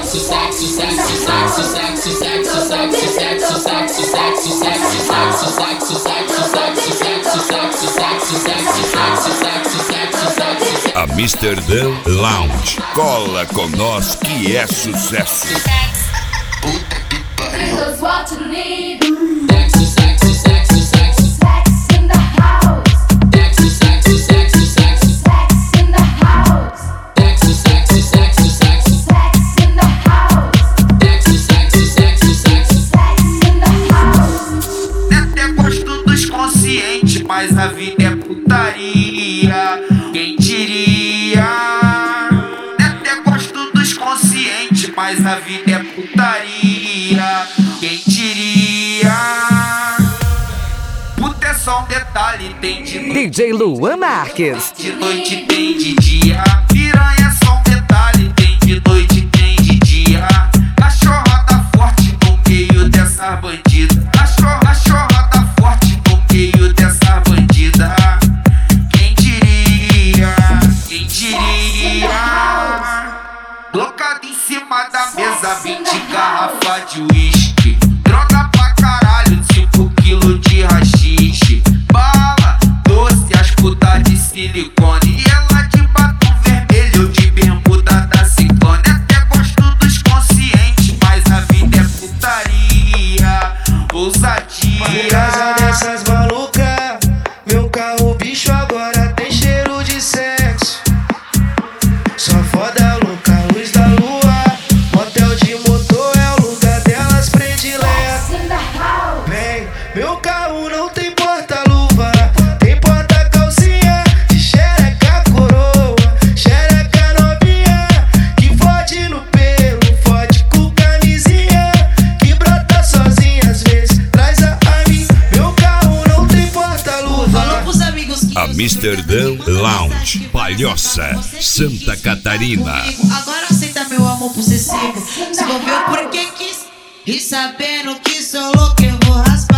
Amsterdã Lounge. Cola com nós que é sucesso. Mas a vida é putaria, quem diria? Até gosto dos conscientes, mas a vida é putaria, quem diria? Puta é só um detalhe, tem de noite, DJ Luan Marques. de noite tem de dia. Piranha é só um detalhe, tem de noite tem de dia. Cachorra tá forte no meio dessa bandida. Cachorra tá forte no meio dessa bandida. Quem diria? Quem diria? Colocado em cima da mesa 20 garrafas de uísque. Droga pra caralho, 5 quilos de haxixe. Bala, doce, as putas de silicone. E ela de batom vermelho, de bermuda da Ciclone. Até gosto dos conscientes, mas a vida é putaria, ousadia. Por causa dessas malucas, meu carro bicho agora tem cheiro de sexo. Só foda louca, luz da lua. Motel de motor é o lugar delas predileto. Vem, meu carro não tem porta-luva, tem porta-calcinha de xereca coroa. Xereca novinha, que fode no pelo, fode com camisinha, que brota sozinha às vezes, traz a mim. Meu carro não tem porta-luva. Falou pros amigos que Amsterdã Lounge, Palhoça, Santa Catarina. agora aceita meu amor por ser cego. Se envolveu porque quis. E sabendo que sou louco eu vou raspar.